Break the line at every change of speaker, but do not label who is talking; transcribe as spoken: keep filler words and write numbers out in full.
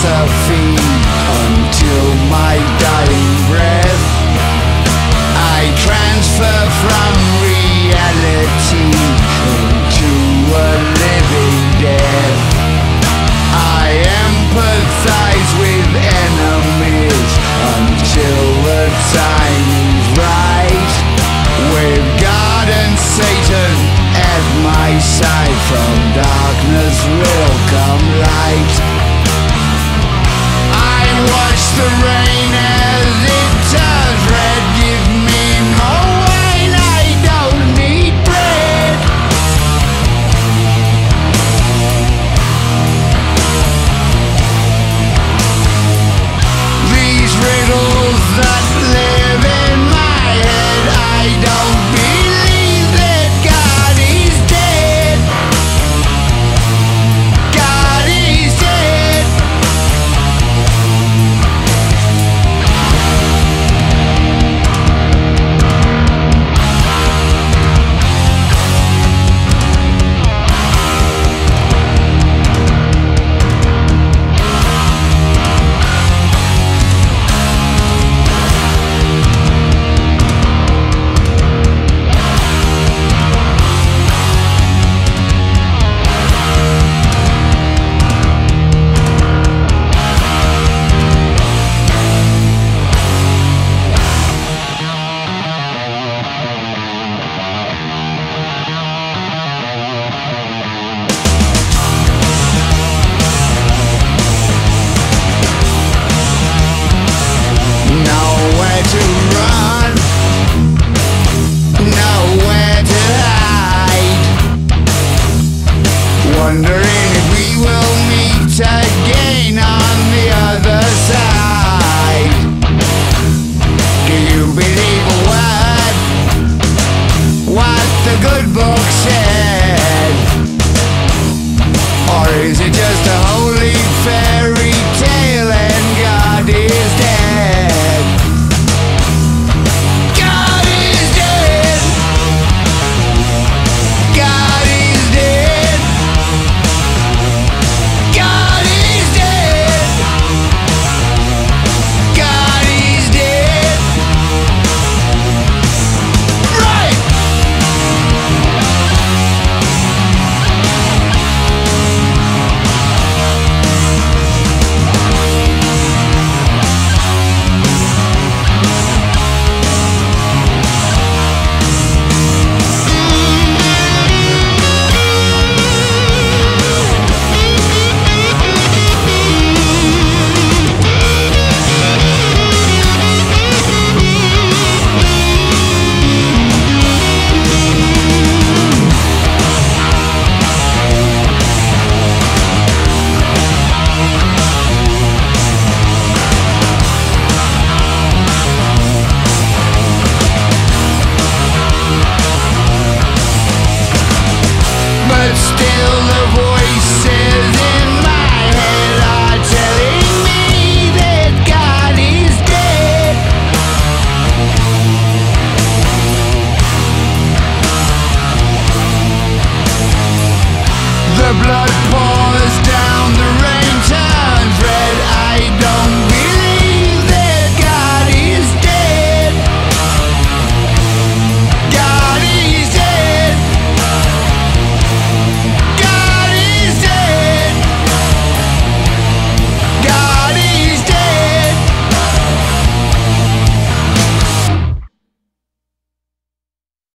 philosophy until my dying breath. I transfer from reality into a living death. I empathize with enemies until the time is right. With God and Satan at my side, from darkness will come light. I watch the rain as it turns red. Give me more wine, I don't need bread. These riddles that live in my head, I don't believe that God is dead. God is dead. Nowhere to run, nowhere to hide. Wondering if we will meet again on the other side. Do you believe a word, what the good book said? Or is it just